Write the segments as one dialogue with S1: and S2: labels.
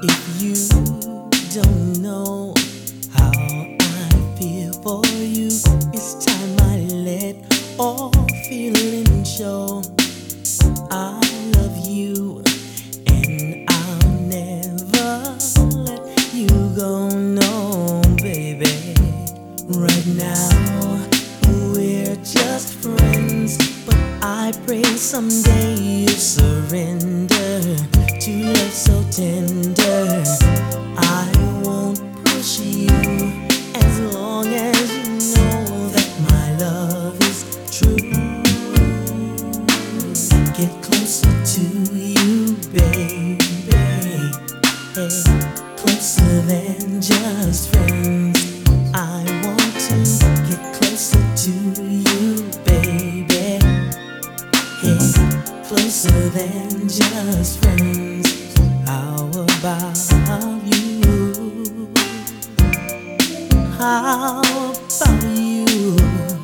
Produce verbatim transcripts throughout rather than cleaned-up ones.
S1: If you don't know how I feel for you, it's time I let all feeling show. I love you and I'll never let you go, no, baby. Right now we're just friends, but I pray someday you'll surrender to love so tender. I won't push you as long as you know that my love is true. Get closer to you, baby. Hey, closer than just friends. I want to get closer to you, baby. Hey, closer than just friends. How about you? How about you?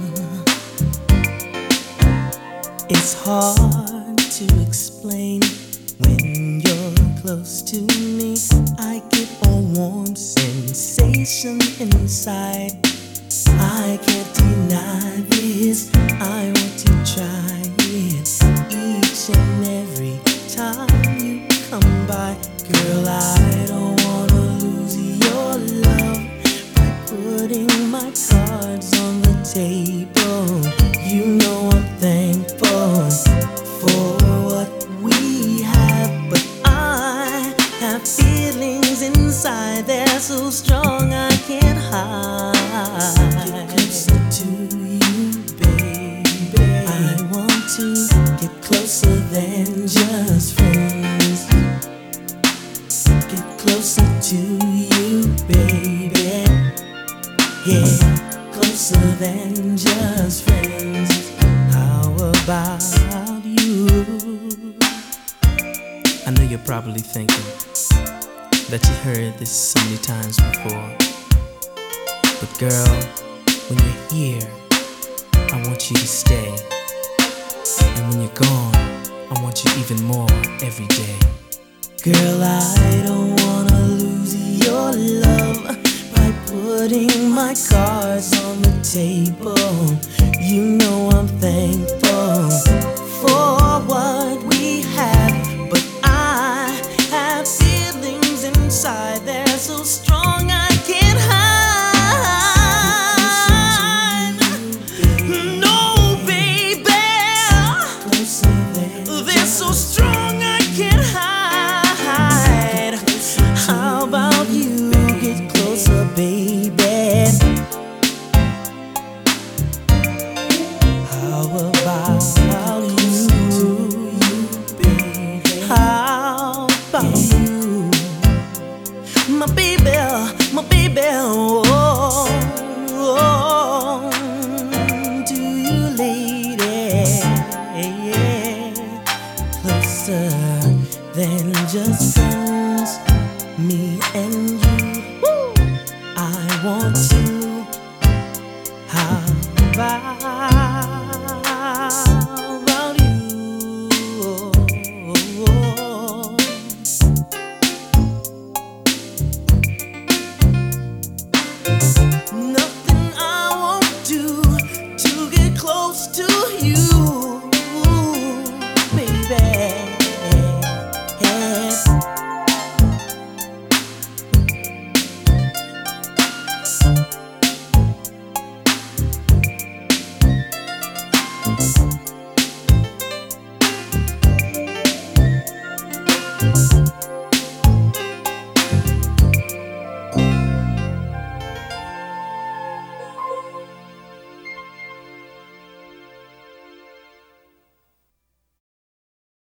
S1: It's hard to explain when you're close to me. I get a warm sensation inside. I can't deny this. I want to try it each and every time you come by. Girl, I don't wanna lose your love by putting my cards on the table. You know I'm thankful for what we have, but I have feelings inside. They're so strong I can't hide. Get closer to you, baby. I want to get closer than just friends. Get closer to you, baby. Yeah, closer than just friends. How about you? I know you're probably thinking that you heard this so many times before, but girl, when you're here, I want you to stay, and when you're gone, I want you even more every day. Girl, I don't wanna lose your love by putting my cards on the table. You know I'm thankful for what we have, but I have feelings inside. They're so strong I can't hide. No, baby, they're so strong I can't hide. How about you get closer, baby? How about you, baby? How about you, my baby, my baby? Oh, oh, do you, lady? Yeah, closer than just friends, me and you. Woo! I want to. How about you? Nothing I won't do to get close to you.